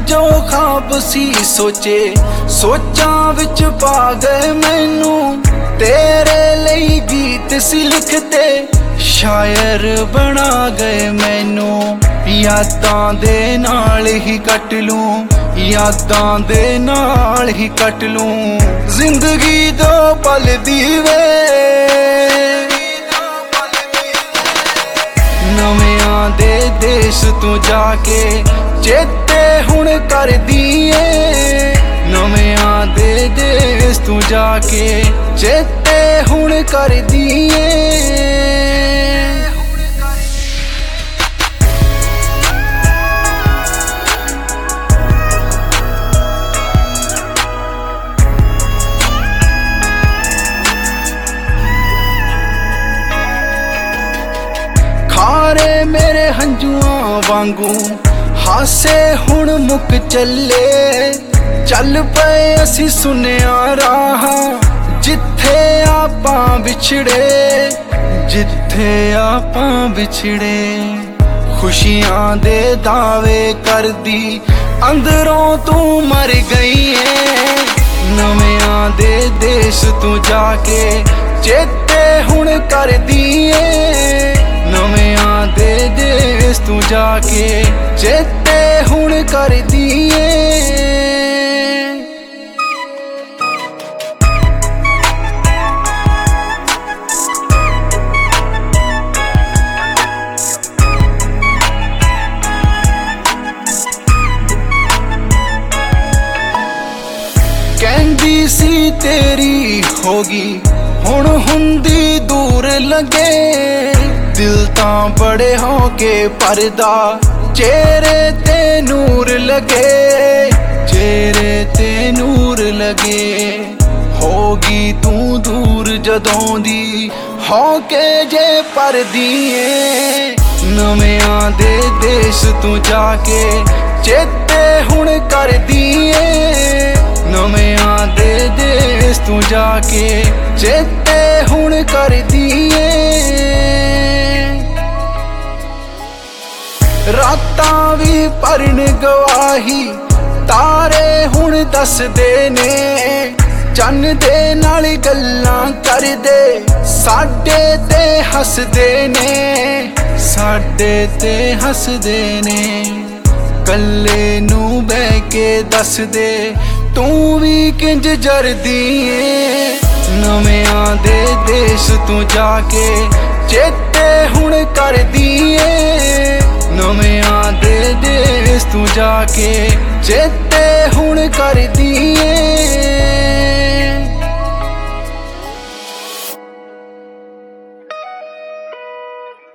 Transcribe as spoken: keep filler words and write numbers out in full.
जो ख्वाब सी सोचे सोचां विच पा गए मैनू तेरे लिए गीत सी लिखते शायर बना गए मैनू यादां दे नाल ही कट लूं यादां दे नाल ही कट लूं जिंदगी दो पल दी वे नवियां दे देश तू जाके चेते हुण कर दिए नवियां दे देश तू जाके चेते हुण कर दिए खारे मेरे हंजुआं वांगू हासे हुण मुक चले चल पे असी सुनिया राह जिथे आपां बिछड़े जिथे आपां बिछड़े खुशियां दे दावे कर दी अंदरों तू मर गई है नवियां दे देश तू जाके चेते हुण कर दिए नवियां दे देश तू जाके चेते हुण कर दिए कहंदी सी तेरी होगी हुण हुंदी दूर लगे दिल तां बड़े होके परदा चेहरे ते नूर लगे चेहरे ते नूर लगे होगी तू दूर जदों दी होके जे पर दिए नवियां दे देश तू जाके चेते हुण कर दिए नवियां दे देश तू जाके चेते हुण कर दिए रातां भी भरन गवाही तारे हुण दसदे ने चन्न दे नाल गल्लां करदे साडे ते हसदे ने साडे ते हसदे ने कल्ले नू बह के दस दे तू भी किंज जरदी नवियां दे देश तू जाके चेते हुण कर दिए नवियां दे देश तू जाके चेते हुण कर दिए।